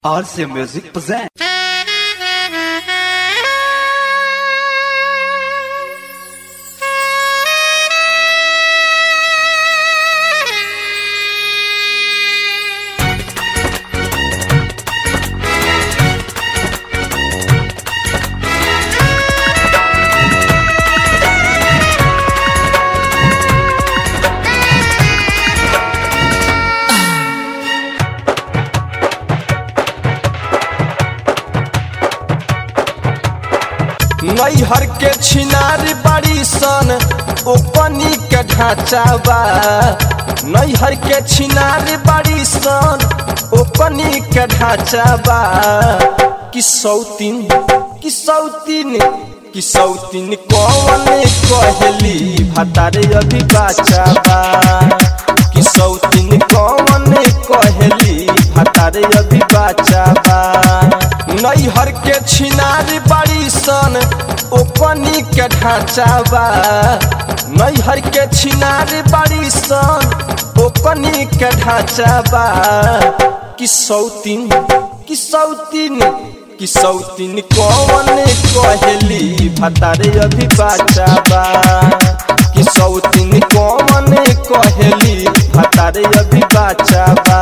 RC Music presents. नैहर के छिनारी बड़ी सन ओपनी के ढांचा बा। नैहर के छिनारी बड़ी सन ओपनी के ढांचा बा। किसौतीन कौन कहली भतारे अभी बाचा बा। किसौतीन कौन कहली भतारे अभी बाचा बा। नैहर के छिनारी बड़ी सन ओपनी के ढांचा बा। नैहर के छिनारी बड़ी सन ओपनी के ढांचा बा। किसौतीन कौन कहली भतारे अभी बाचा बा। किसौतीन कौन कहली भतारे अभी बाचा बा।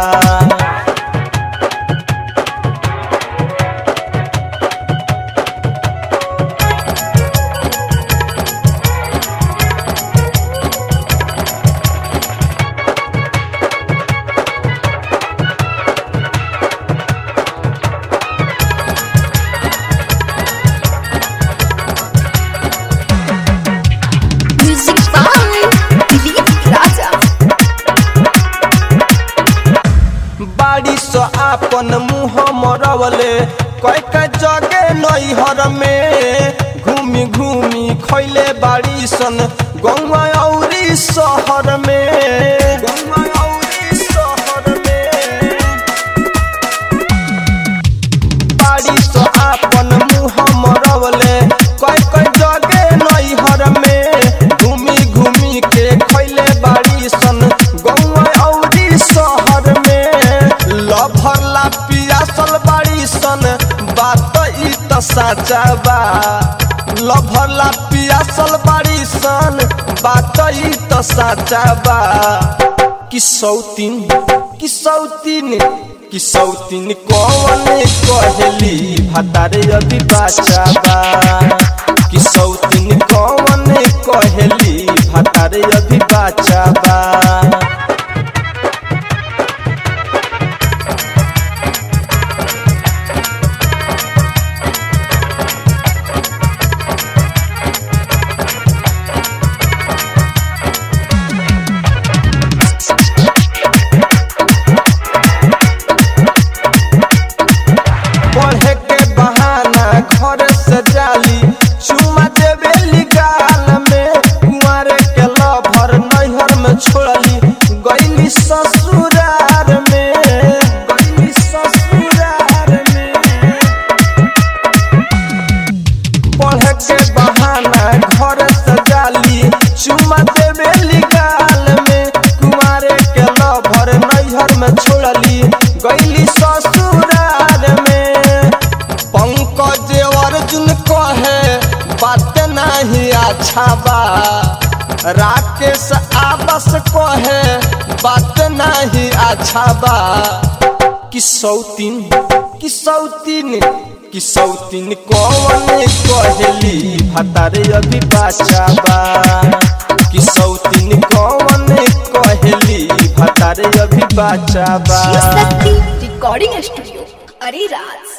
अपन मुँह मरवले कई जगे नैहर में घूमी घूमी खैले बाड़ी सन गौवा औरी शहर में। बाड़ी सो अपन मुँह मरवले कई जगे नैहर में घूमी घूमी के खैले बाड़ी सन गौवा औरी शहर में। लभरला पियासल बाड़ी सन बात ई त साचा बा। लभरला पियासल बाड़ी सन बात ई त साचा बा। किसौतीन कौन कहली भतारे अभी बाचा बा। किसौतीन कौन कहली भतारे अभी बाचा बा। पढ़े के बहाना घर से जाली चुमा देवेली गाल में। कुंवारे के लभर नैहर में छोड़ली गईली ससुरार में। पढ़े के बहाना घर से जाली चुमा देवेली गाल में। कुंवारे के लभर नैहर में छोड़ली गईली ससुरार में। पंकज अर्जुन कहे बात नहीं अच्छा बा। राकेश आबस कहे बात नहीं अच्छा बा। किसौतीन कौन कहली भतारे अभी बाचा बा। किसौतीन कौन कहली भतारे अभी बाचा बा। रिकॉर्डिंग स्टूडियो अरे राज।